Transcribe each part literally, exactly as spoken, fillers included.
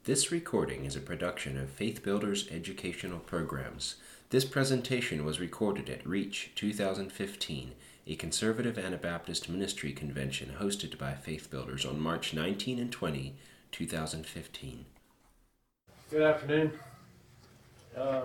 This recording is a production of Faith Builders Educational Programs. This presentation was recorded at REACH twenty fifteen, a conservative Anabaptist ministry convention hosted by Faith Builders on March nineteenth and twentieth, twenty fifteen. Good afternoon. Uh,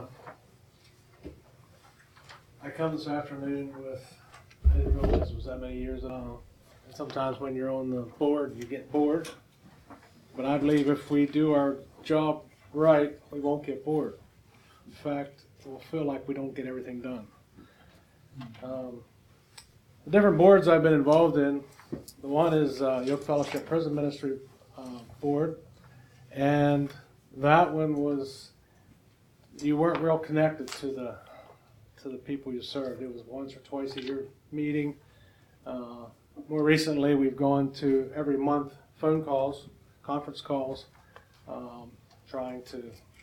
I come this afternoon with, I didn't realize it was that many years ago. And sometimes when you're on the board, you get bored. But I believe if we do our job right, we won't get bored. In fact, we'll feel like we don't get everything done. Um, the different boards I've been involved in, the one is uh, Yoke Fellowship Prison Ministry uh, Board. And that one was, you weren't real connected to the to the people you served. It was once or twice a year meeting. Uh, more recently, we've gone to every month phone calls, conference calls, um, trying to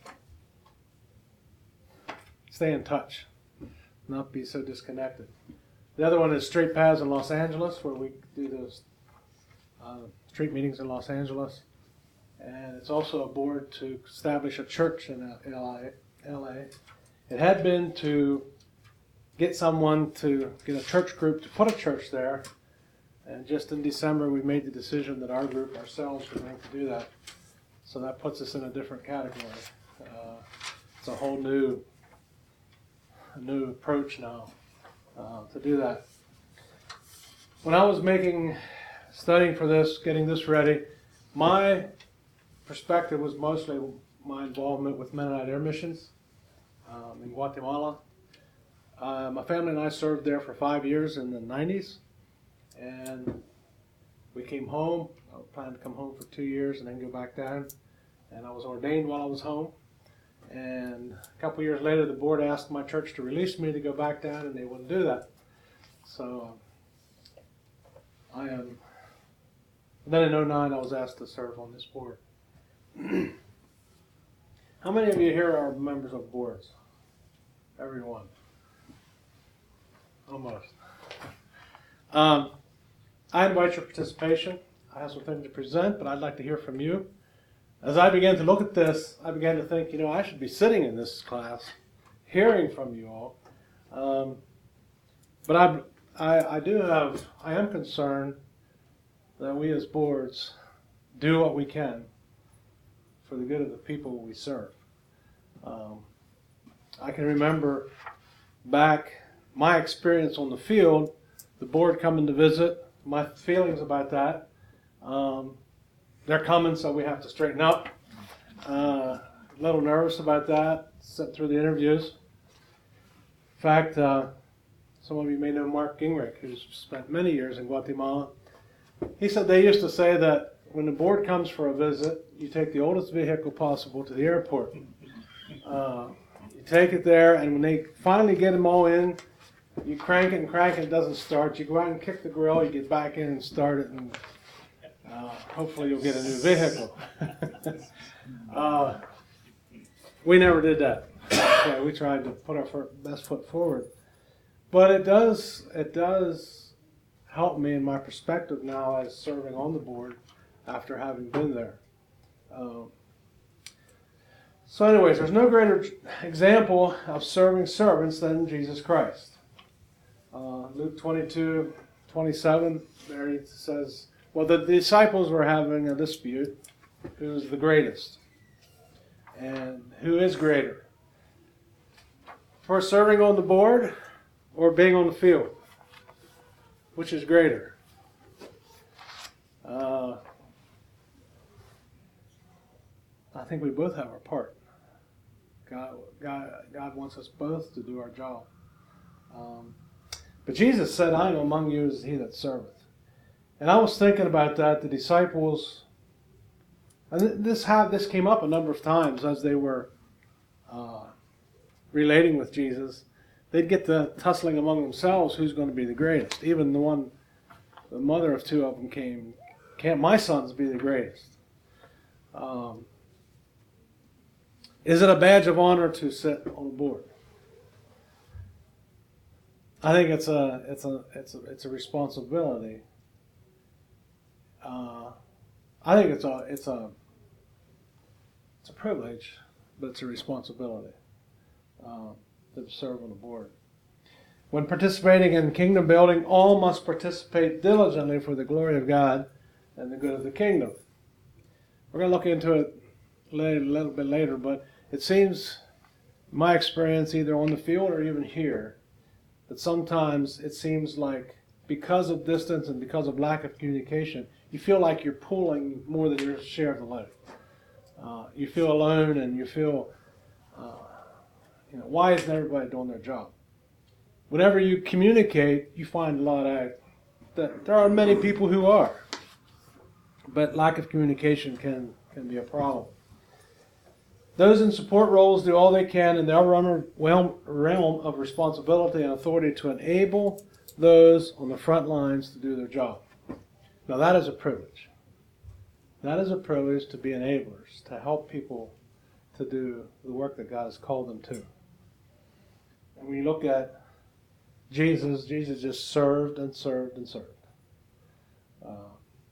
stay in touch, not be so disconnected. The other one is Straight Paths in Los Angeles, where we do those uh, street meetings in Los Angeles. And it's also a board to establish a church in L A. It had been to get someone to get a church group to put a church there. And just in December, we made the decision that our group ourselves were going to do that. So that puts us in a different category. Uh, it's a whole new, a new approach now uh, to do that. When I was making, studying for this, getting this ready, my perspective was mostly my involvement with Mennonite Air Missions um, in Guatemala. Uh, my family and I served there for five years in the nineties, and we came home. I planned to come home for two years and then go back down, and I was ordained while I was home. And a couple years later, the board asked my church to release me to go back down, and they wouldn't do that. So I am. Um, then in oh nine, I was asked to serve on this board. How many of you here are members of boards? Everyone. Almost. Um, I invite your participation. I have some things to present, but I'd like to hear from you. As I began to look at this, I began to think, you know, I should be sitting in this class, hearing from you all. Um, but I, I, I do have, I am concerned that we as boards do what we can for the good of the people we serve. Um, I can remember back my experience on the field, the board coming to visit, my feelings about that. Um, they're coming, so we have to straighten up. Uh, a little nervous about that, sent through the interviews. In fact, uh, some of you may know Mark Gingrich, who's spent many years in Guatemala. He said they used to say that when the board comes for a visit, you take the oldest vehicle possible to the airport. Uh, you take it there, and when they finally get them all in, you crank it and crank it, it doesn't start. You go out and kick the grill, you get back in and start it, and uh, hopefully you'll get a new vehicle. uh, we never did that. Okay, we tried to put our best foot forward. But it does, it does help me in my perspective now as serving on the board after having been there. Um, so anyways, there's no greater example of serving servants than Jesus Christ. Uh, Luke twenty-two, twenty-seven, there it says, well, the disciples were having a dispute. Who's the greatest? And who is greater? For serving on the board or being on the field? Which is greater? Uh, I think we both have our part. God, God, God wants us both to do our job. Um, But Jesus said, I am among you as he that serveth. And I was thinking about that, the disciples, and this have, this came up a number of times as they were uh, relating with Jesus. They'd get to tussling among themselves who's going to be the greatest. Even the one, the mother of two of them came, can't my sons be the greatest? Um, is it a badge of honor to sit on a board? I think it's a it's a it's a it's a responsibility. Uh, I think it's a it's a it's a privilege, but it's a responsibility uh, to serve on the board. When participating in kingdom building, all must participate diligently for the glory of God and the good of the kingdom. We're going to look into it later, a little bit later, but it seems, my experience, either on the field or even here, that sometimes it seems like because of distance and because of lack of communication, you feel like you're pulling more than your share of the load. Uh, you feel alone, and you feel, uh, you know, why isn't everybody doing their job? Whenever you communicate, you find a lot of that there are many people who are, but lack of communication can can be a problem. Those in support roles do all they can in their realm of responsibility and authority to enable those on the front lines to do their job. Now that is a privilege. That is a privilege to be enablers, to help people to do the work that God has called them to. And when you look at Jesus, Jesus just served and served and served. Uh,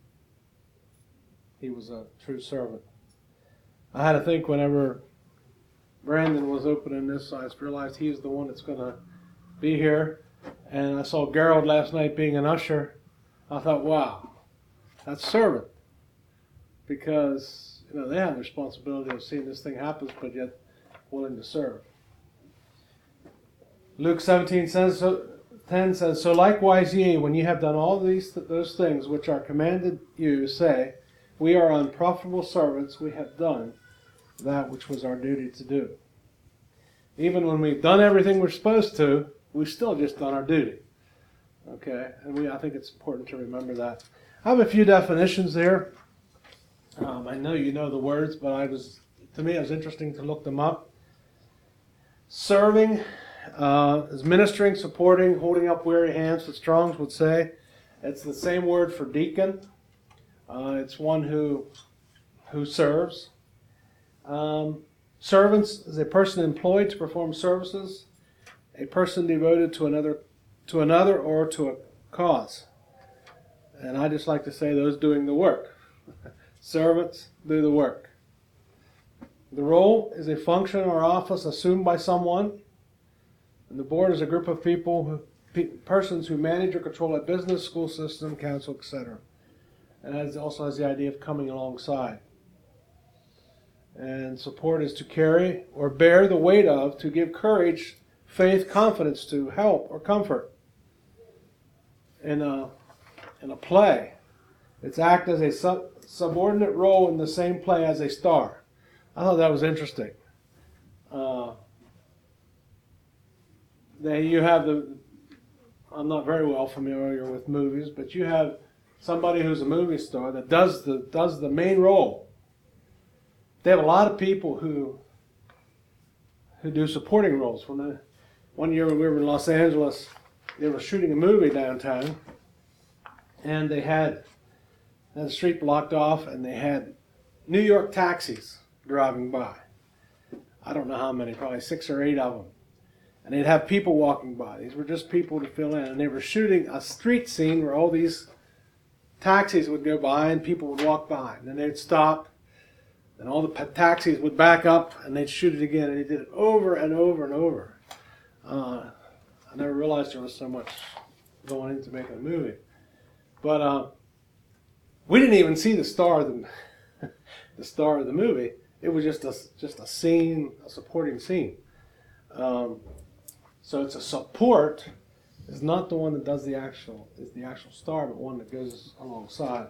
he was a true servant. I had to think whenever Brandon was opening this, I just realized he's the one that's going to be here. And I saw Gerald last night being an usher. I thought, wow, that's servant. Because, you know, they have the responsibility of seeing this thing happen, but yet willing to serve. Luke seventeen says, so, ten says, so likewise ye, when ye have done all these those things which are commanded you, say, we are unprofitable servants, we have done that which was our duty to do. Even when we've done everything we're supposed to, we've still just done our duty. Okay, and we I think it's important to remember that. I have a few definitions there. Um, I know you know the words, but I was to me it was interesting to look them up. Serving uh, is ministering, supporting, holding up weary hands, the Strongs would say. It's the same word for deacon. Uh, it's one who who serves. Um, servants is a person employed to perform services, a person devoted to another, to another or to a cause. And I just like to say those doing the work. Servants do the work. The role is a function or office assumed by someone, and the board is a group of people, who, pe- persons who manage or control a business, school system, council, et cetera. And it also has the idea of coming alongside. And support is to carry or bear the weight of, to give courage, faith, confidence to, help, or comfort. In a, in a play, it's act as a sub, subordinate role in the same play as a star. I thought that was interesting. Uh, then you have the, I'm not very well familiar with movies, but you have somebody who's a movie star that does the does the main role. They have a lot of people who who do supporting roles. When the, one year when we were in Los Angeles, they were shooting a movie downtown, and they had, had the street blocked off, and they had New York taxis driving by. I don't know how many, probably six or eight of them. And they'd have people walking by. These were just people to fill in. And they were shooting a street scene where all these taxis would go by and people would walk by. And then they'd stop. And all the taxis would back up and they'd shoot it again. And they did it over and over and over. Uh, I never realized there was so much going into making a movie. But uh, we didn't even see the star of the, the star of the movie. It was just a, just a scene, a supporting scene. Um, so it's a support. Is not the one that does the actual, is the actual star, but one that goes alongside.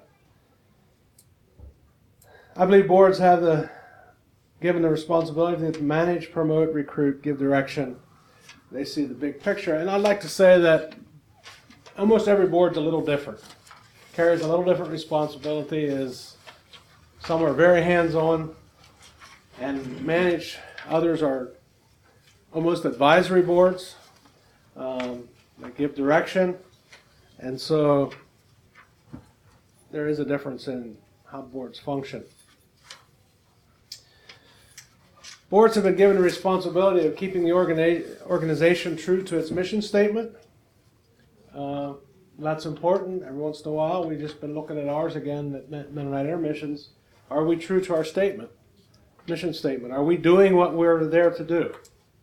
I believe boards have the given the responsibility to manage, promote, recruit, give direction. They see the big picture, and I'd like to say that almost every board's a little different. Carries a little different responsibility. Is some are very hands-on and manage. Others are almost advisory boards. Um, They give direction, and so there is a difference in how boards function. Boards have been given the responsibility of keeping the organi- organization true to its mission statement. Uh, that's important. Every once in a while, we've just been looking at ours again at Mennonite Intermissions. Are we true to our statement? mission statement. Are we doing what we're there to do?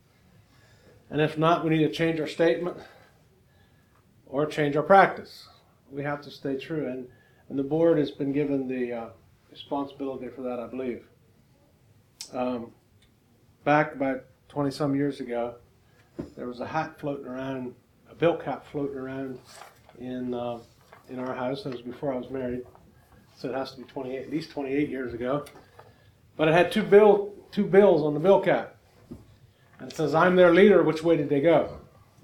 And if not, we need to change our statement or change our practice. We have to stay true. And, and the board has been given the uh, responsibility for that, I believe. Um, back about twenty-some years ago, there was a hat floating around, a bill cap floating around in uh, in our house. That was before I was married, so it has to be twenty-eight, at least twenty-eight years ago. But it had two bill two bills on the bill cap, and it says, "I'm their leader. Which way did they go?"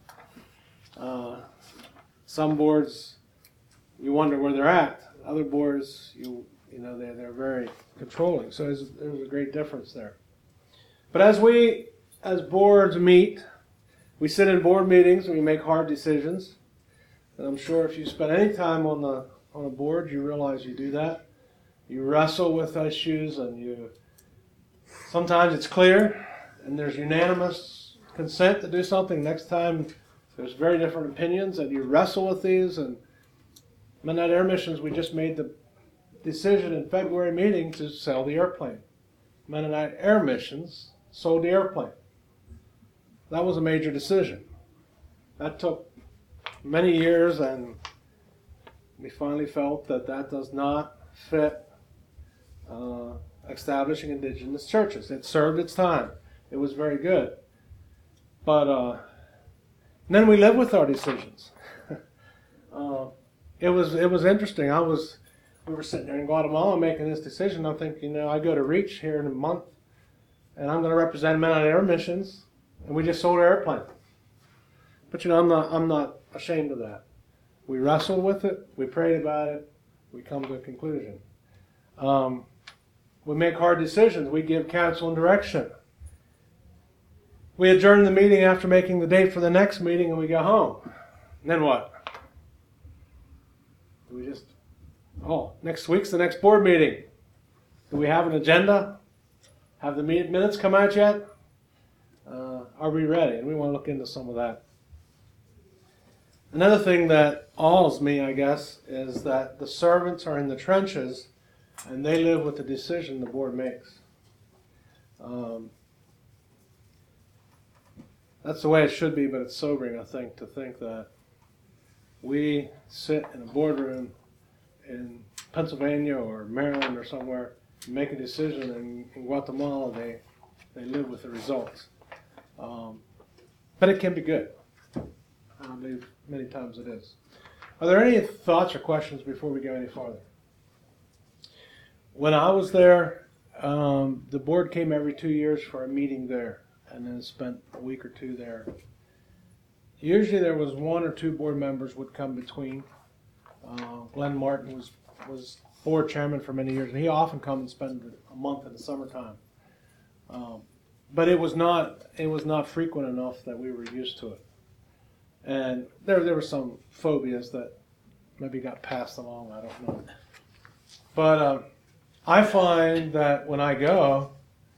Uh, some boards, you wonder where they're at. Other boards, you you know, they're they're very controlling. So there's, there's a great difference there. But as we as boards meet, we sit in board meetings and we make hard decisions. And I'm sure if you spend any time on the on a board, you realize you do that. You wrestle with issues, and you sometimes it's clear, and there's unanimous consent to do something. Next time, there's very different opinions, and you wrestle with these. And Mennonite Air Missions, we just made the decision in February meeting to sell the airplane. Mennonite Air Missions sold the airplane. That was a major decision. That took many years, and we finally felt that that does not fit uh, establishing indigenous churches. It served its time. It was very good. But uh, then we live with our decisions. uh, it was it was interesting. I was we were sitting there in Guatemala making this decision. I'm thinking, you know, I go to Reach here in a month, and I'm going to represent Mennonite Air Missions, and we just sold our airplane. But you know, I'm not I'm not ashamed of that. We wrestled with it. We prayed about it. We come to a conclusion. Um, we make hard decisions. We give counsel and direction. We adjourn the meeting after making the date for the next meeting, and we go home. And then what? Do we just, oh, next week's the next board meeting. Do we have an agenda? Have the minutes come out yet? Uh, are we ready? And we want to look into some of that. Another thing that awes me, I guess, is that the servants are in the trenches and they live with the decision the board makes. Um, that's the way it should be, but it's sobering, I think, to think that we sit in a boardroom in Pennsylvania or Maryland or somewhere and make a decision, and in Guatemala they, they live with the results. Um, but it can be good. I believe many times it is. Are there any thoughts or questions before we go any farther? When I was there, um, the board came every two years for a meeting there, and then spent a week or two there. Usually there was one or two board members would come between. Uh, Glenn Martin was was board chairman for many years, and he often come and spend a month in the summertime. Um, but it was not it was not frequent enough that we were used to it. And there there were some phobias that maybe got passed along, I don't know. But uh, I find that when I go,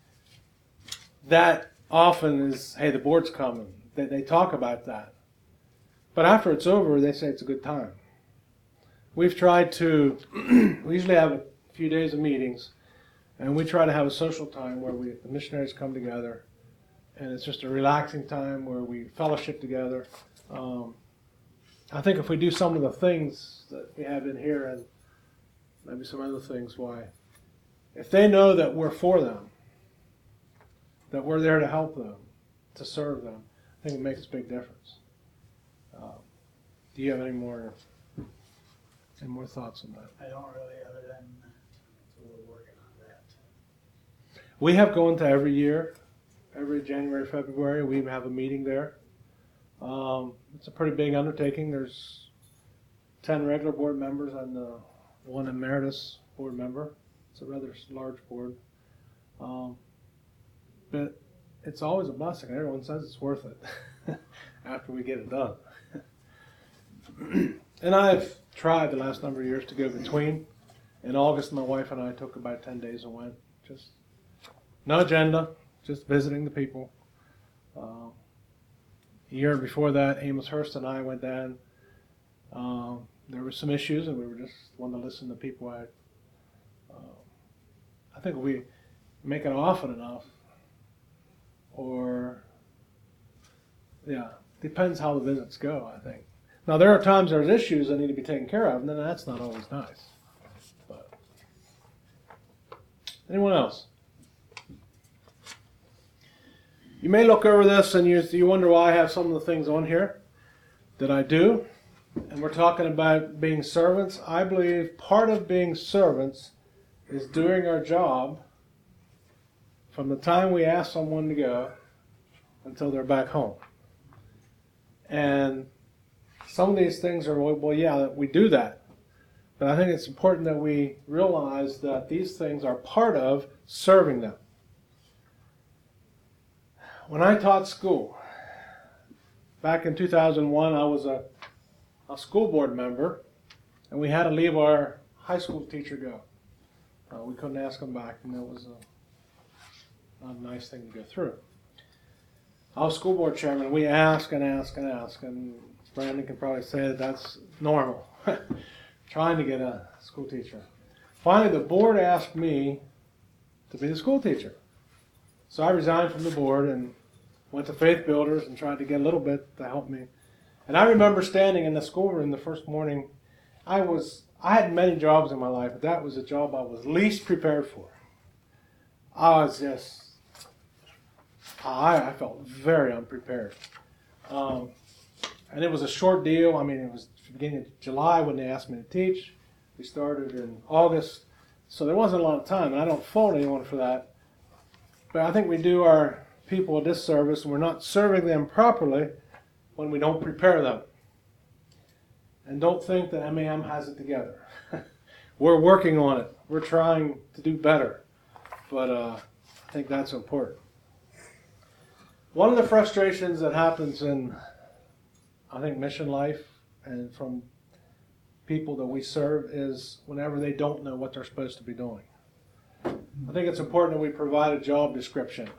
that often is, hey, the board's coming. They, they talk about that. But after it's over, they say it's a good time. We've tried to, we usually have a few days of meetings, and we try to have a social time where we, the missionaries come together, and it's just a relaxing time where we fellowship together. Um, I think if we do some of the things that we have in here, and maybe some other things, why, if they know that we're for them, that we're there to help them, to serve them, I think it makes a big difference. Um, do you have any more any more thoughts on that? I don't really, other than we're working on that. We have gone to every year, every January, February, we have a meeting there. Um, it's a pretty big undertaking. There's ten regular board members and uh, one emeritus board member. It's a rather large board. Um, but it's always a blessing. Everyone says it's worth it after we get it done. And I've tried the last number of years to go between. In August, my wife and I took about ten days and went. Just no agenda, just visiting the people. Uh, a year before that, Amos Hurst and I went down. Uh, there were some issues, and we were just wanting to listen to people. I, uh, I think we, make it often enough, or, yeah, depends how the visits go, I think. Now, there are times there's issues that need to be taken care of, and then that's not always nice. But anyone else? You may look over this and you, you wonder why I have some of the things on here that I do. And we're talking about being servants. I believe part of being servants is doing our job from the time we ask someone to go until they're back home. And some of these things are, well, yeah, we do that. But I think it's important that we realize that these things are part of serving them. When I taught school, back in two thousand one, I was a, a school board member, and we had to leave our high school teacher go. Uh, we couldn't ask him back, and that was a, not a nice thing to go through. I was school board chairman. We ask and ask and ask, and Brandon can probably say that that's normal, trying to get a school teacher. Finally, the board asked me to be the school teacher. So I resigned from the board and went to Faith Builders and tried to get a little bit to help me. And I remember standing in the schoolroom the first morning. I was I had many jobs in my life, but that was the job I was least prepared for. I was just, I, I felt very unprepared. Um, and it was a short deal. I mean, it was the beginning of July when they asked me to teach. We started in August, so there wasn't a lot of time, and I don't fault anyone for that. But I think we do our people a disservice, and we're not serving them properly when we don't prepare them. And don't think that M A M has it together. We're working on it. We're trying to do better. But uh, I think that's important. One of the frustrations that happens in, I think, mission life and from people that we serve is whenever they don't know what they're supposed to be doing. I think it's important that we provide a job description.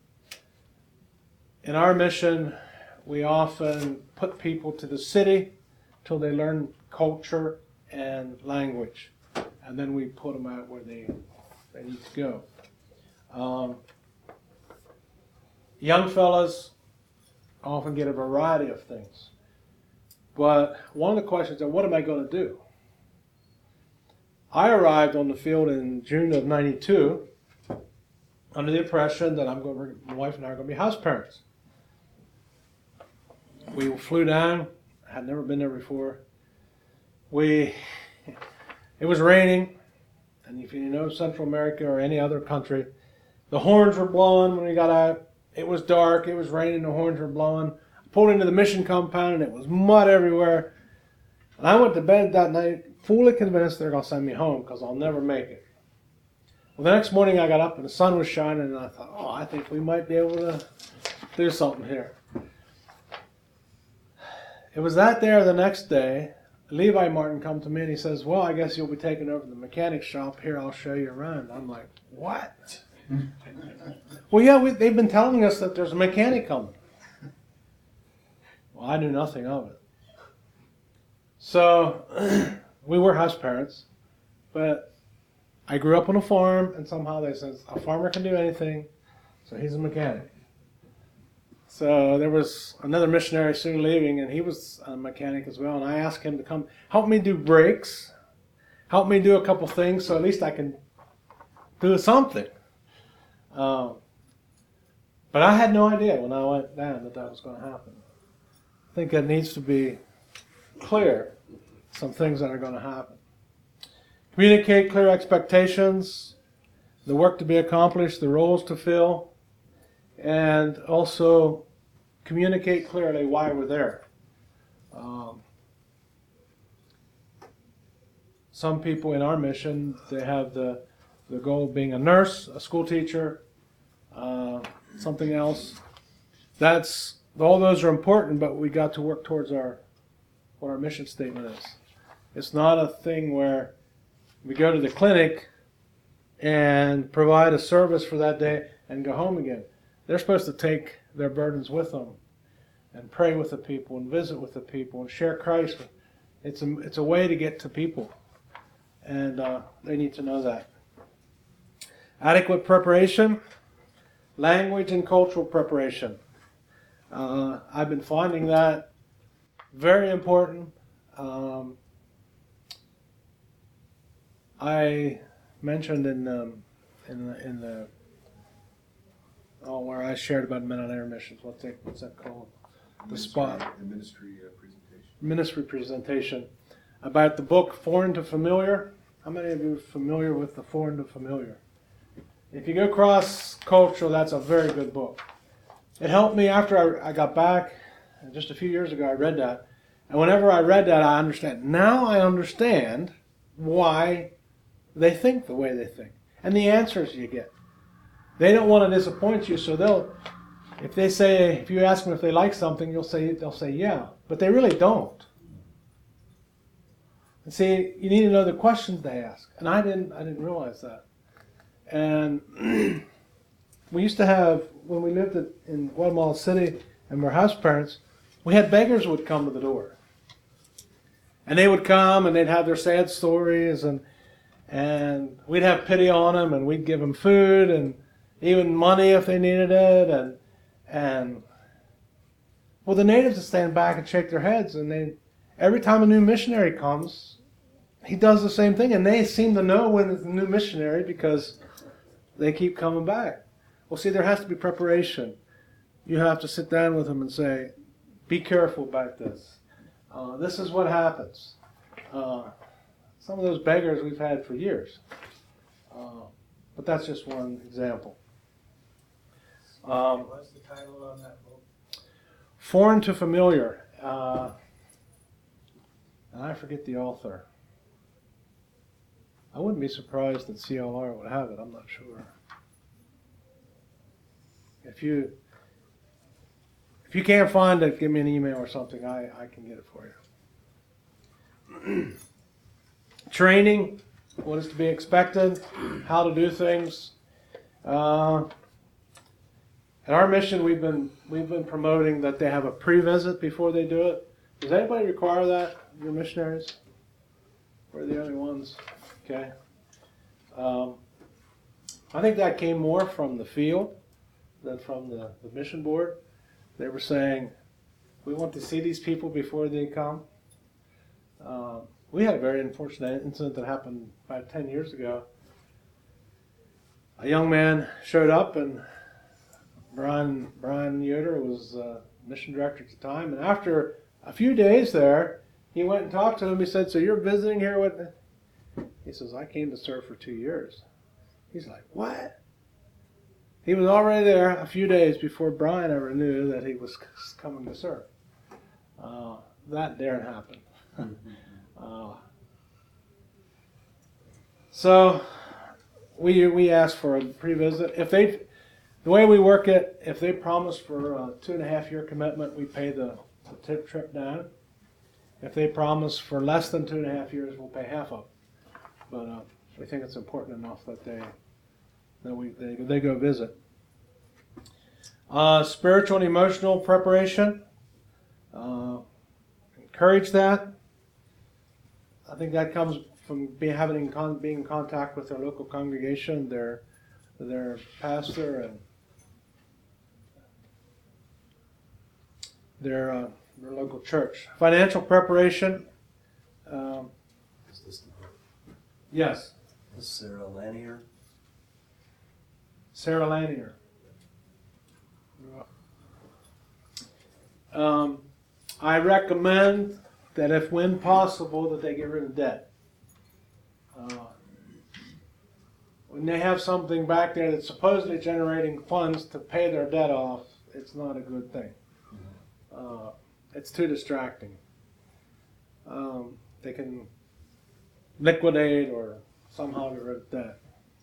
In our mission, we often put people to the city till they learn culture and language, and then we put them out where they, they need to go. Um, young fellas often get a variety of things, but one of the questions is, what am I going to do? I arrived on the field in June of ninety-two under the impression that I'm going to, my wife and I are going to be house parents. We flew down. I had never been there before. We, it was raining, and if you know Central America or any other country, the horns were blowing when we got out. It was dark. It was raining. The horns were blowing. I pulled into the mission compound, and it was mud everywhere. And I went to bed that night fully convinced they're going to send me home because I'll never make it. Well, the next morning I got up and the sun was shining, and I thought, oh, I think we might be able to do something here. It was that there the next day, Levi Martin come to me and he says, well, I guess you'll be taking over the mechanic shop. Here, I'll show you around. I'm like, what? Well, yeah, we, they've been telling us that there's a mechanic coming. Well, I knew nothing of it. So we were house parents, but I grew up on a farm, and somehow they said a farmer can do anything, so he's a mechanic. So there was another missionary soon leaving, and he was a mechanic as well, and I asked him to come help me do brakes, help me do a couple things, so at least I can do something. Um, but I had no idea when I went down that that was going to happen. I think it needs to be clear, some things that are going to happen. Communicate clear expectations, the work to be accomplished, the roles to fill, and also communicate clearly why we're there. Um, some people in our mission, they have the, the goal of being a nurse, a school teacher, uh, something else. That's, all those are important, but we got to work towards our what our mission statement is. It's not a thing where we go to the clinic and provide a service for that day and go home again. They're supposed to take their burdens with them and pray with the people and visit with the people and share Christ. It's a, it's a way to get to people, and uh, they need to know that. Adequate preparation, language and cultural preparation. Uh, I've been finding that very important. Um, I mentioned in um, in the, in the oh where I shared about men on air missions. What's that? What's that called? The spot. The ministry uh, presentation. Ministry presentation about the book Foreign to Familiar. How many of you are familiar with the Foreign to Familiar? If you go cross-cultural, that's a very good book. It helped me after I, I got back, just a few years ago I read that. And whenever I read that, I understand. Now I understand why they think the way they think. And the answers you get. They don't want to disappoint you, so they'll, if they say, if you ask them if they like something, you'll say, they'll say yeah. But they really don't. And see, you need to know the questions they ask. And I didn't, I didn't realize that. And we used to have, when we lived in Guatemala City and were house parents, we had beggars would come to the door. And they would come and they'd have their sad stories, and and we'd have pity on them, and we'd give them food and even money if they needed it. And and well, the natives would stand back and shake their heads, and they every time a new missionary comes, he does the same thing, and they seem to know when it's a new missionary because they keep coming back. Well, see, there has to be preparation. You have to sit down with them and say, be careful about this. Uh, this is what happens. Uh, some of those beggars we've had for years. Uh, but that's just one example. Um, What's the title on that book? Foreign to Familiar. Uh, and I forget the author. I wouldn't be surprised that C L R would have it. I'm not sure. If you if you can't find it, give me an email or something. I, I can get it for you. Training, what is to be expected, how to do things. Uh, at our mission, we've been we've been promoting that they have a pre-visit before they do it. Does anybody require that? Your missionaries? We're the only ones. Okay. Um, I think that came more from the field than from the, the mission board. They were saying, we want to see these people before they come. Uh, we had a very unfortunate incident that happened about ten years ago. A young man showed up, and Brian, Brian Yoder was uh, mission director at the time, and after a few days there, he went and talked to him. He said, so you're visiting here with... He says, I came to serve for two years. He's like, what? He was already there a few days before Brian ever knew that he was coming to serve. Uh, that daren't happen. uh, so we we asked for a pre-visit. If they, the way we work it, if they promise for a two and a half year commitment, we pay the, the tip trip down. If they promise for less than two and a half years, we'll pay half of it. But uh, we think it's important enough that they that we they, they go visit. Uh, spiritual and emotional preparation. Uh, encourage that. I think that comes from being having in con- being in contact with their local congregation, their their pastor, and their uh, their local church. Financial preparation. Um, Is this the book? yes. This is Sarah Lanier. Sarah Lanier. Um, I recommend that if when possible that they get rid of debt. Uh, when they have something back there that's supposedly generating funds to pay their debt off, it's not a good thing. Uh, it's too distracting. Um, they can liquidate or somehow get rid of debt.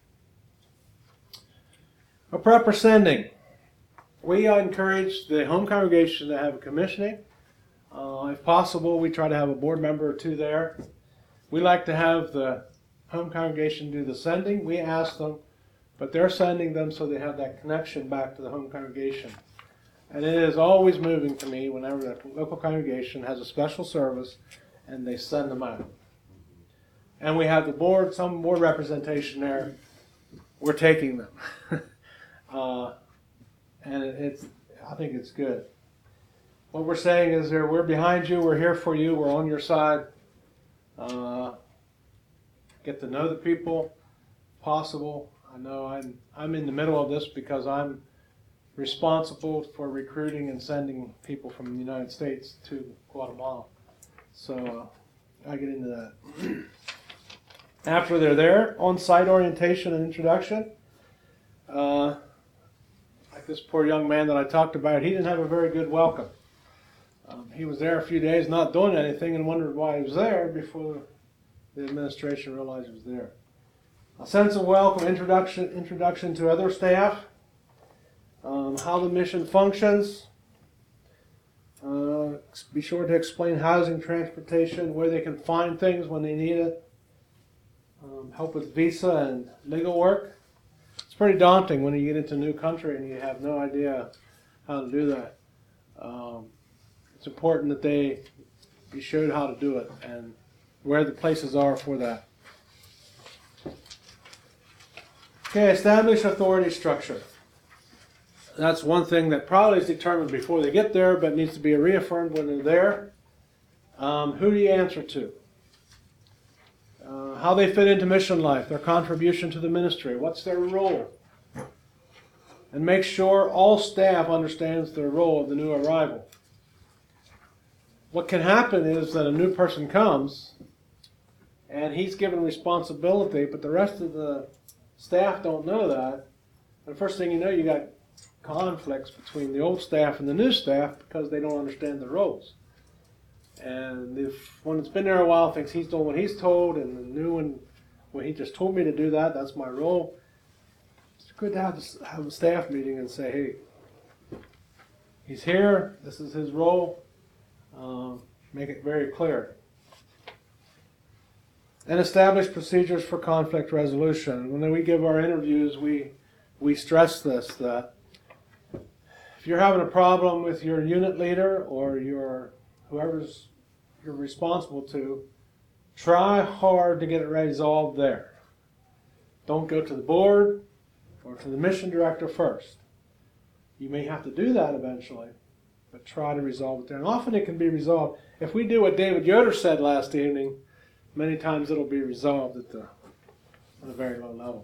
A proper sending. We encourage the home congregation to have a commissioning. Uh, if possible, we try to have a board member or two there. We like to have the home congregation do the sending. We ask them, but they're sending them so they have that connection back to the home congregation. And it is always moving to me whenever the local congregation has a special service and they send them out. And we have the board, some board representation there we're taking them. uh, and it, it's, I think it's good. What we're saying is there, we're behind you, we're here for you, we're on your side. Uh, get to know the people possible. I know I'm, I'm in the middle of this because I'm responsible for recruiting and sending people from the United States to Guatemala. So uh, I get into that. After they're there, on-site orientation and introduction. Uh, like this poor young man that I talked about, he didn't have a very good welcome. Um, he was there a few days not doing anything and wondered why he was there before the administration realized he was there. A sense of welcome, introduction, introduction to other staff, um, how the mission functions. Uh, be sure to explain housing, transportation, where they can find things when they need it. Um, help with visa and legal work. It's pretty daunting when you get into a new country and you have no idea how to do that. Um, it's important that they be showed how to do it and where the places are for that. Okay, establish authority structure. That's one thing that probably is determined before they get there, but needs to be reaffirmed when they're there. Um, who do you answer to? Uh, how they fit into mission life, their contribution to the ministry, what's their role? And make sure all staff understands their role of the new arrival. What can happen is that a new person comes and he's given responsibility, but the rest of the staff don't know that. And the first thing you know, you got conflicts between the old staff and the new staff because they don't understand their roles. And if one that's been there a while thinks he's doing what he's told, and the new one, well, he just told me to do that, that's my role. It's good to have a, have a staff meeting and say, hey, he's here, this is his role. Um, make it very clear. And establish procedures for conflict resolution. When we give our interviews, we we stress this, that if you're having a problem with your unit leader or your whoever's you're responsible to, try hard to get it resolved there. Don't go to the board or to the mission director first. You may have to do that eventually, but try to resolve it there. And often it can be resolved. If we do what David Yoder said last evening, many times it'll be resolved at, the, at a very low level.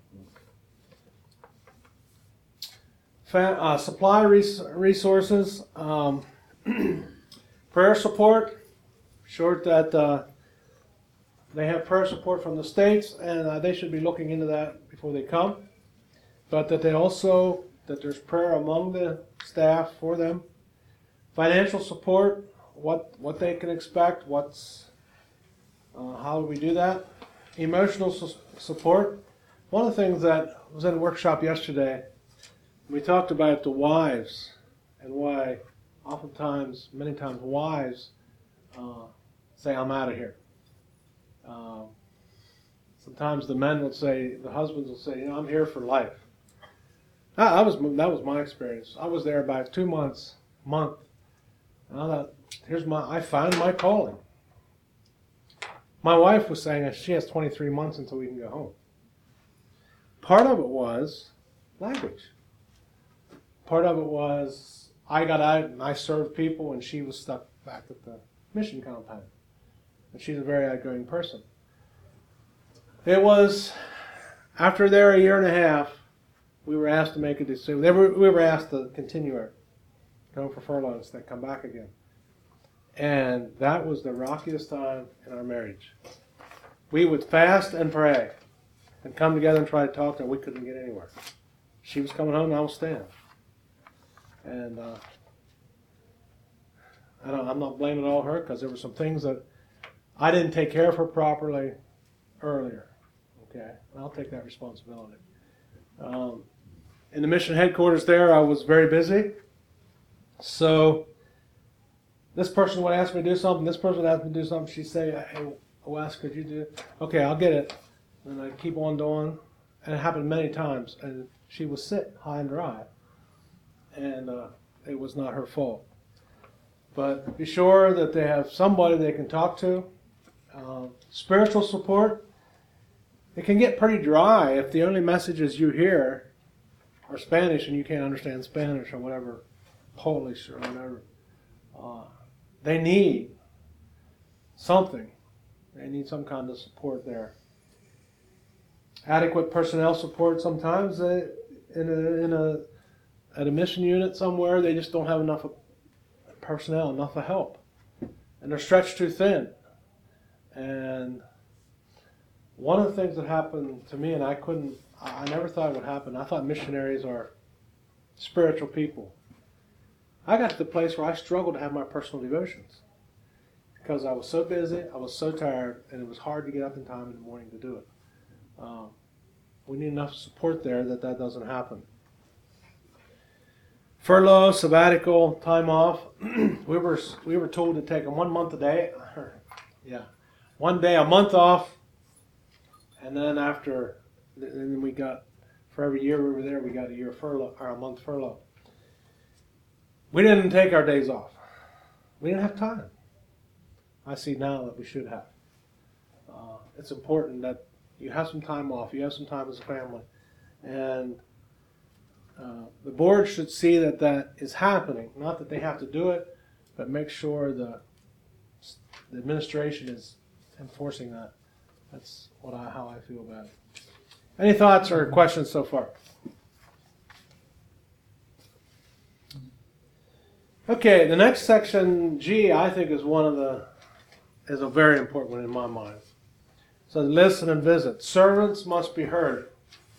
Fa- uh, supply res- resources. Um, prayer support. Short that uh, they have prayer support from the States, and uh, they should be looking into that before they come. But that they also, that there's prayer among the staff for them. Financial support, what what they can expect, what's, uh, how do we do that? Emotional su- support. One of the things that was in a workshop yesterday, we talked about the wives and why oftentimes, many times, wives uh, say, I'm out of here. Um, sometimes the men will say, the husbands will say, you know, I'm here for life. That, that was that was my experience. I was there about two months, month. And I thought, here's my, I found my calling. My wife was saying that she has twenty-three months until we can go home. Part of it was language. Part of it was I got out and I served people, and she was stuck back at the mission compound. And she's a very outgoing person. It was, after there a year and a half, we were asked to make a decision. We were, we were asked to continue our, go for furloughs, then come back again. And that was the rockiest time in our marriage. We would fast and pray and come together and try to talk to her. We couldn't get anywhere. She was coming home and I was staying. And uh, I don't, I'm not blaming all her, because there were some things that I didn't take care of her properly earlier. Okay, and I'll take that responsibility. Um, in the mission headquarters there, I was very busy. So this person would ask me to do something, this person would ask me to do something. She'd say, hey, Wes, could you do it? Okay, I'll get it. And I'd keep on doing. And it happened many times. And she was sitting high and dry. And uh, it was not her fault. But be sure that they have somebody they can talk to. Uh, spiritual support. it can get pretty dry if the only messages you hear are Spanish and you can't understand Spanish or whatever, Polish or whatever. Uh, they need something. They need some kind of support there. Adequate personnel support sometimes. They, in a in a at a mission unit somewhere, they just don't have enough personnel, enough of help, and they're stretched too thin. And one of the things that happened to me, and I couldn't, I never thought it would happen. I thought missionaries are spiritual people. I got to the place where I struggled to have my personal devotions because I was so busy, I was so tired, and it was hard to get up in time in the morning to do it. Um, we need enough support there that that doesn't happen. Furlough, sabbatical, time off. we were we were told to take a one month a day, yeah, one day a month off, and then after, then we got, for every year we were there, we got a year furlough or a month furlough. We didn't take our days off. We didn't have time. I see now that we should have. Uh, it's important that you have some time off. You have some time as a family, and uh, the board should see that that is happening. Not that they have to do it, but make sure the the administration is enforcing that. That's what I, how I feel about it. Any thoughts or questions so far? Okay, the next section, G, I think is one of the is a very important one in my mind. So listen and visit. Servants must be heard.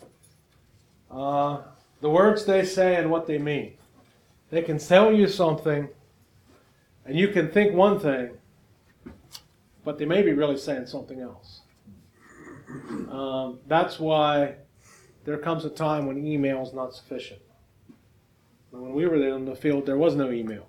Uh, the words they say and what they mean. They can tell you something, and you can think one thing, but they may be really saying something else. Um, that's why there comes a time when email is not sufficient. When we were there in the field, there was no email.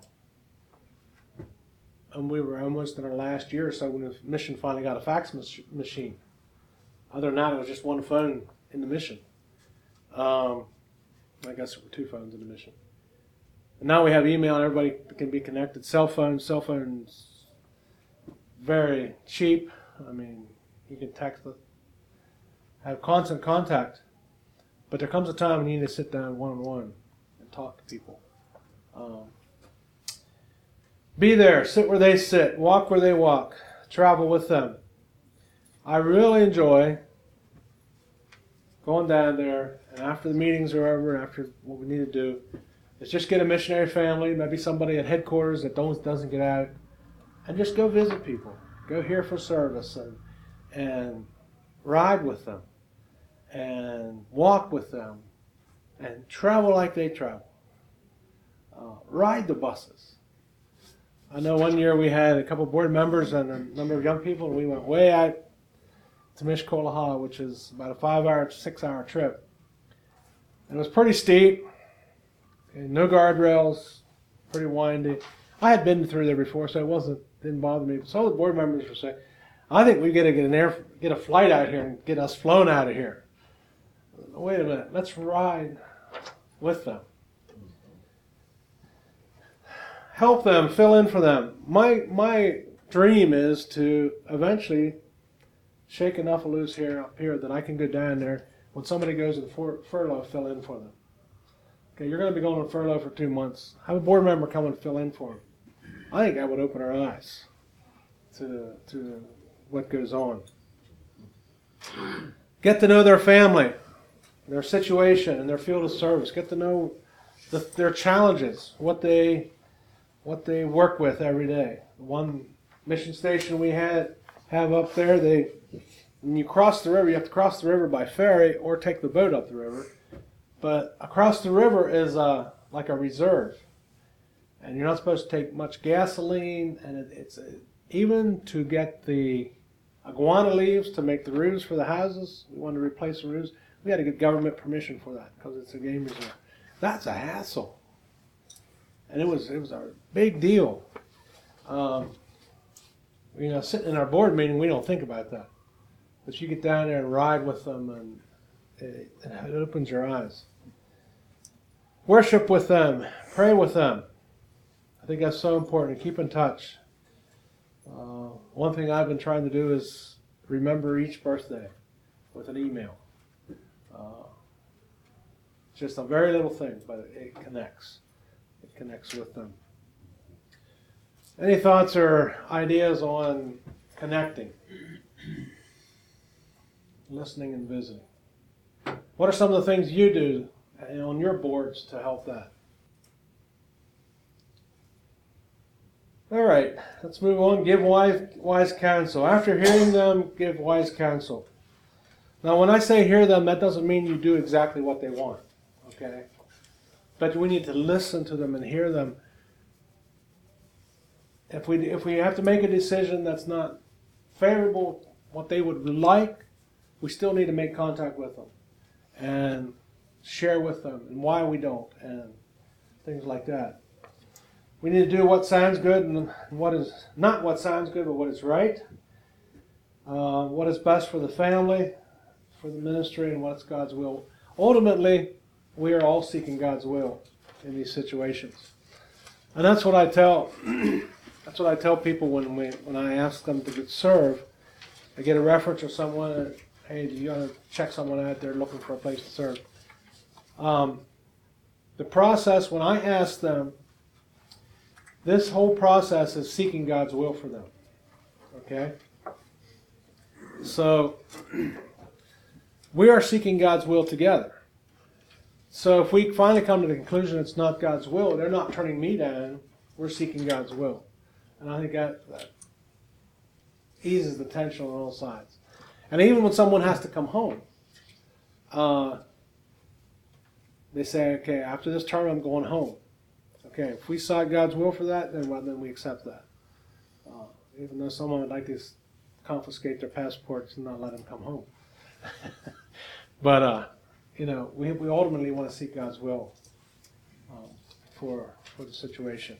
And we were almost in our last year or so when the mission finally got a fax mach- machine. Other than that, it was just one phone in the mission. Um, I guess there were two phones in the mission. And now we have email and everybody can be connected. Cell phones, cell phones, very cheap. I mean, you can text it, have constant contact. But there comes a time when you need to sit down one-on-one and talk to people. Um, be there, sit where they sit, walk where they walk, travel with them. I really enjoy going down there, and after the meetings are over, after what we need to do, is just get a missionary family, maybe somebody at headquarters that don't, doesn't get out, and just go visit people. Go here for service and and ride with them and walk with them and travel like they travel. Uh, ride the buses. I know one year we had a couple board members and a number of young people, and we went way out to Mishkolahala, which is about a five-hour, six-hour trip. And it was pretty steep, and no guardrails, pretty windy. I had been through there before, so it wasn't didn't bother me. But some of the board members were saying, "I think we got to get an air, get a flight out here and get us flown out of here." Wait a minute, let's ride with them. Help them, fill in for them. My my dream is to eventually shake enough loose here up here that I can go down there when somebody goes to the fur- furlough, fill in for them. Okay, you're going to be going on furlough for two months. Have a board member come and fill in for them. I think that would open our eyes to to what goes on. Get to know their family, their situation, and their field of service. Get to know the, their challenges, what they what they work with every day. One mission station we had have up there, they when you cross the river, you have to cross the river by ferry or take the boat up the river. But across the river is a, like a reserve, and you're not supposed to take much gasoline. And it, it's a, even to get the iguana leaves to make the roofs for the houses. We wanted to replace the roofs. We had to get government permission for that because it's a game reserve. That's a hassle. And it was it was a big deal. Um, you know, sitting in our board meeting, we don't think about that. But you get down there and ride with them, and it, it opens your eyes. Worship with them, pray with them. I think that's so important. Keep in touch. Uh, one thing I've been trying to do is remember each birthday. with an email. Uh, just a very little thing, but it, it connects. It connects with them. Any thoughts or ideas on connecting? Listening and visiting. What are some of the things you do on your boards to help that? All right, let's move on. Give wise, wise counsel. After hearing them, give wise counsel. Now, when I say hear them, that doesn't mean you do exactly what they want, okay? But we need to listen to them and hear them. If we if we have to make a decision that's not favorable, what they would like, we still need to make contact with them and share with them and why we don't and things like that. We need to do what sounds good and what is not what sounds good, but what is right. Uh, what is best for the family, for the ministry, and what's God's will. Ultimately, we are all seeking God's will in these situations, and that's what I tell. That's what I tell people when we when I ask them to get serve. I get a reference or someone. Hey, do you want to check someone out there looking for a place to serve? Um, the process when I ask them, this whole process is seeking God's will for them. Okay? So, we are seeking God's will together. So if we finally come to the conclusion it's not God's will, they're not turning me down, we're seeking God's will. And I think that, that eases the tension on all sides. And even when someone has to come home, uh, they say, okay, after this term I'm going home. Okay, if we sought God's will for that, then well, then we accept that. Uh, even though someone would like to confiscate their passports and not let them come home. But, uh, you know, we we ultimately want to seek God's will um, for, for the situation.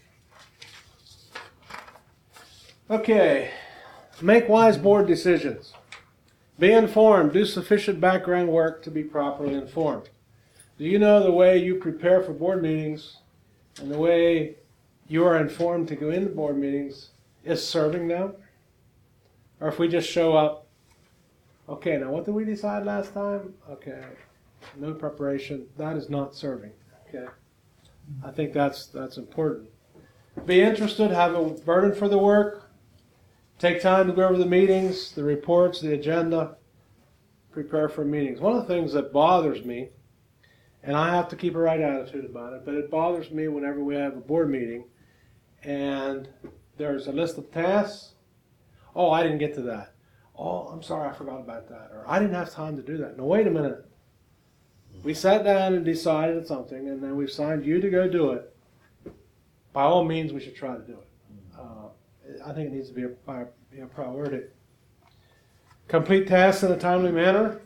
Okay, make wise board decisions. Be informed. Do sufficient background work to be properly informed. Do you know the way you prepare for board meetings and the way you are informed to go into board meetings is serving them? Or if we just show up, okay, now what did we decide last time? Okay, no preparation. That is not serving. Okay, I think that's that's important. Be interested. Have a burden for the work. Take time to go over the meetings, the reports, the agenda. Prepare for meetings. One of the things that bothers me, and I have to keep a right attitude about it, but it bothers me whenever we have a board meeting and there's a list of tasks. Oh, I didn't get to that. Oh, I'm sorry, I forgot about that. Or I didn't have time to do that. No, wait a minute. We sat down and decided something, and then we've signed you to go do it. By all means, we should try to do it. Uh, I think it needs to be a, be a priority. Complete tasks in a timely manner.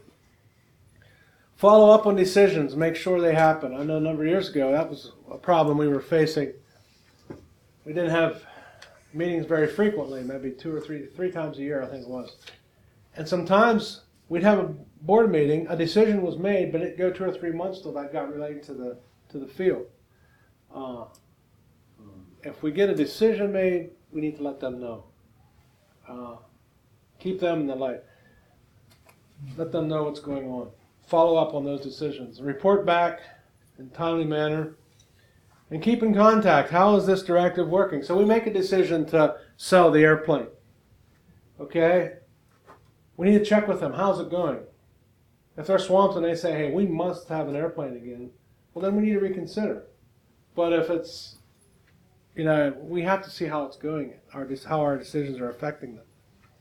Follow up on decisions. Make sure they happen. I know a number of years ago that was a problem we were facing. We didn't have meetings very frequently, maybe two or three, three times a year, I think it was. And sometimes we'd have a board meeting, a decision was made, but it'd go two or three months till that got related to the to the field. Uh, if we get a decision made, we need to let them know. Uh, keep them in the light. Let them know what's going on. Follow up on those decisions. Report back in a timely manner. And keep in contact. How is this directive working? So we make a decision to sell the airplane. Okay? We need to check with them. How's it going? If they're swamped and they say, hey, we must have an airplane again, well, then we need to reconsider. But if it's, you know, we have to see how it's going, our, how our decisions are affecting them.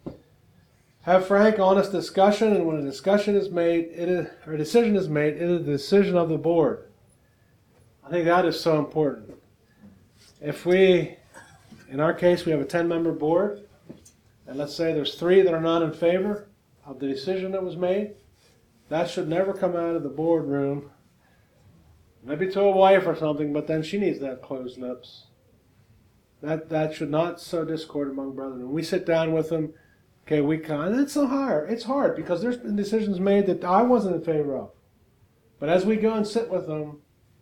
Have frank, honest discussion, and when a discussion is made, it is, or a decision is made, it is the decision of the board. I think that is so important. If we, in our case, we have a ten-member board, and let's say there's three that are not in favor of the decision that was made, that should never come out of the boardroom, maybe to a wife or something, but then she needs to have closed lips. That that should not sow discord among brethren. When we sit down with them, okay, we kind it's so hard. It's hard because there's been decisions made that I wasn't in favor of. But as we go and sit with them,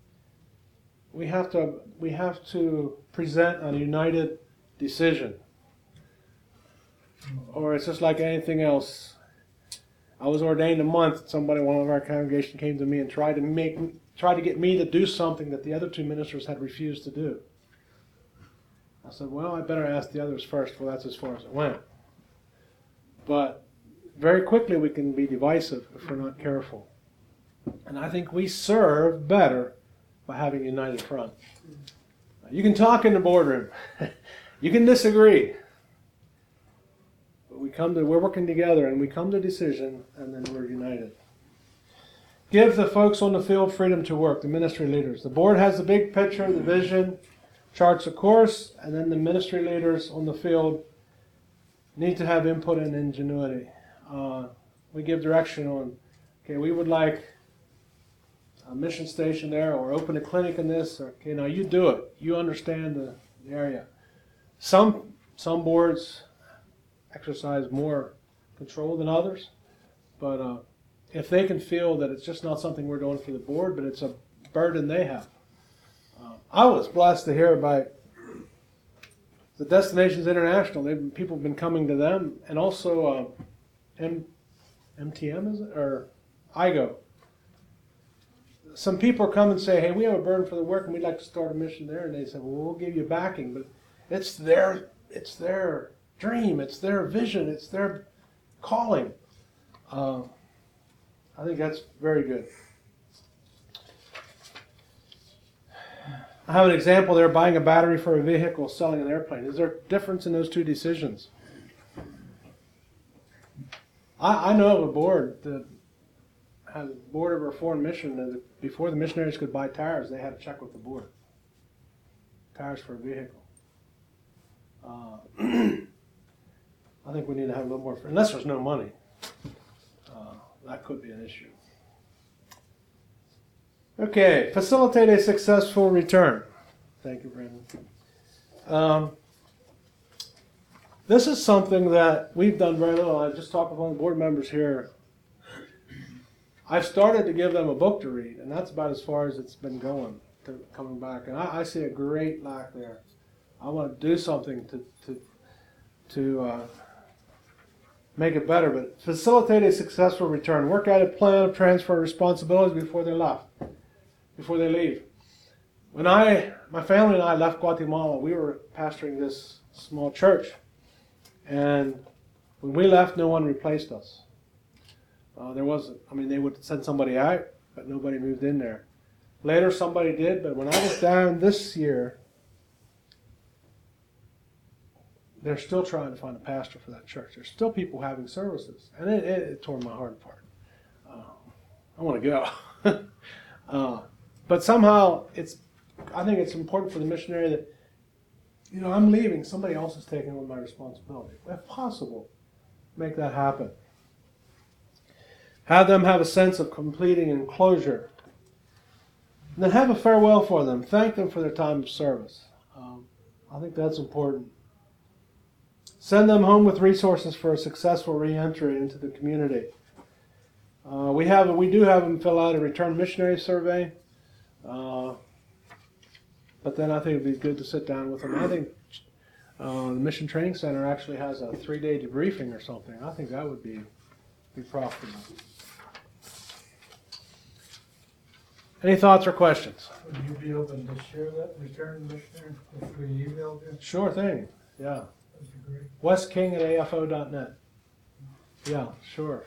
we have to we have to present a united decision. Or it's just like anything else. I was ordained a month. Somebody, one of our congregation, came to me and tried to make, tried to get me to do something that the other two ministers had refused to do. I said, well, I better ask the others first. Well, that's as far as it went. But very quickly we can be divisive if we're not careful. And I think we serve better by having a united front. You can talk in the boardroom. You can disagree. But we come to, we're working together and we come to a decision and then we're united. Give the folks on the field freedom to work, the ministry leaders. The board has the big picture, the vision, charts a course, and then the ministry leaders on the field need to have input and ingenuity. Uh, we give direction on, okay, we would like a mission station there, or open a clinic in this, or, okay, now you do it. You understand the, the area. Some, some boards exercise more control than others, but uh, if they can feel that it's just not something we're doing for the board, but it's a burden they have. Uh, I was blessed to hear about the Destinations International. They've, people have been coming to them, and also uh, M, MTM, is it? Or I G O. Some people come and say, hey, we have a burden for the work and we'd like to start a mission there. And they say, well, we'll give you backing, but it's their, it's their dream, it's their vision, it's their calling. Uh, I think that's very good. I have an example there, buying a battery for a vehicle, selling an airplane. Is there a difference in those two decisions? I, I know of a board that has a board of a foreign mission that before the missionaries could buy tires, they had to check with the board. Tires for a vehicle. Uh, I think we need to have a little more, unless there's no money. Uh, that could be an issue. Okay, facilitate a successful return. Thank you, Brandon. Um, this is something that we've done very little. I just talked with one of the board members here. I've started to give them a book to read, and that's about as far as it's been going, to coming back. And I, I see a great lack there. I want to do something to to to uh, make it better, but facilitate a successful return. Work out a plan of transfer responsibilities before they left, before they leave. When I, my family and I left Guatemala, we were pastoring this small church, and when we left, no one replaced us. Uh, there wasn't, I mean, they would send somebody out, but nobody moved in there. Later, somebody did, but when I was down this year, they're still trying to find a pastor for that church. There's still people having services, and it, it, it tore my heart apart. Uh, I want to go. uh, but somehow, it's, I think it's important for the missionary that, you know, I'm leaving, somebody else is taking on my responsibility. If possible, make that happen. Have them have a sense of completing and closure. And then have a farewell for them. Thank them for their time of service. Um, I think that's important. Send them home with resources for a successful re-entry into the community. Uh, we have, we do have them fill out a return missionary survey. Uh, but then I think it'd be good to sit down with them. I think uh, the Mission Training Center actually has a three-day debriefing or something. I think that would be, be profitable. Any thoughts or questions? Would you be open to share that return missionary if we emailed you? Sure thing. Yeah. That'd be great. Wes King at A F O dot net. Yeah, sure.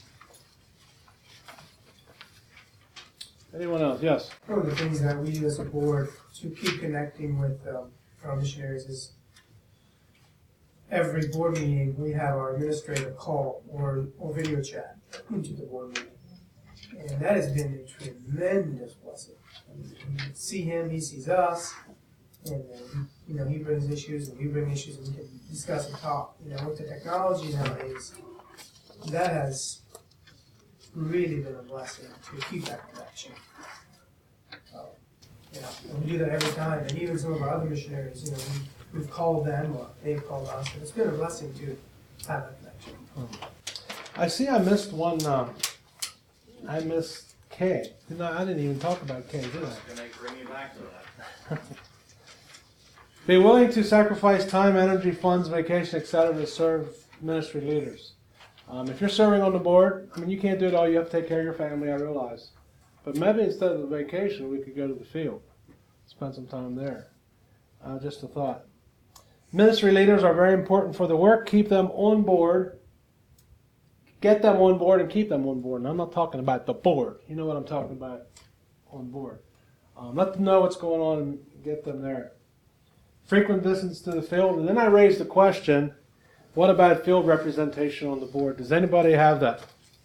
Anyone else? Yes. One of the things that we do as a board to keep connecting with um, our missionaries is every board meeting we have our administrator call or, or video chat into the board meeting. And that has been a tremendous blessing. I mean, we see him, he sees us, and then, you know, he brings issues and we bring issues and we can discuss and talk. You know, with the technology nowadays, that has really been a blessing to keep that connection. Um, you know, and we do that every time, and even some of our other missionaries, you know, we, we've called them or they've called us, and it's been a blessing to have that connection. I see I missed one. Uh, I missed K. Didn't I, I didn't even talk about K, did I? Can I bring you back to that? Be willing to sacrifice time, energy, funds, vacation, et cetera to serve ministry leaders. Um, if you're serving on the board, I mean, you can't do it all. You have to take care of your family, I realize. But maybe instead of the vacation, we could go to the field, spend some time there. Uh, just a thought. Ministry leaders are very important for the work. Keep them on board. Get them on board and keep them on board. And I'm not talking about the board. You know what I'm talking about on board. Um, let them know what's going on and get them there. Frequent visits to the field. And then I raised the question, what about field representation on the board? Does anybody have that?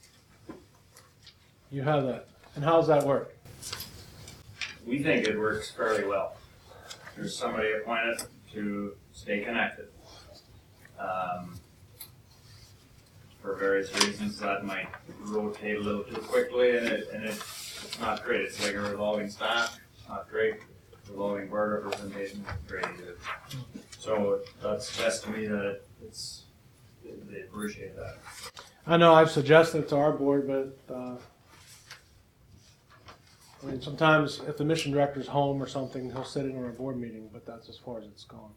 You have that. And how does that work? We think it works fairly well. There's somebody appointed to stay connected. Um, for various reasons, that might rotate a little too quickly, and, it, and it, it's not great. It's like a revolving staff. It's not great. Revolving board representation is great either. So that suggests to me that it, it's they appreciate that. I know I've suggested it to our board, but uh, I mean, sometimes if the mission director's home or something, he'll sit in on our board meeting, but that's as far as it's gone.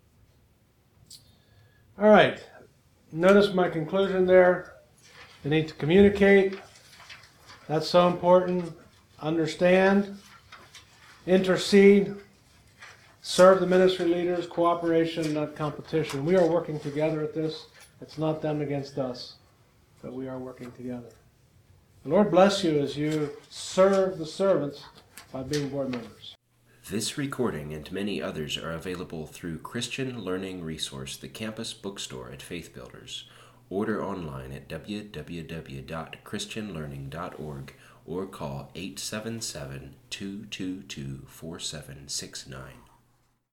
All right. Notice my conclusion there. They need to communicate. That's so important. Understand. Intercede. Serve the ministry leaders. Cooperation, not competition. We are working together at this. It's not them against us, but we are working together. The Lord bless you as you serve the servants by being board members. This recording and many others are available through Christian Learning Resource, the campus bookstore at Faith Builders. Order online at w w w dot christian learning dot org or call eight seven seven, two two two, four seven six nine.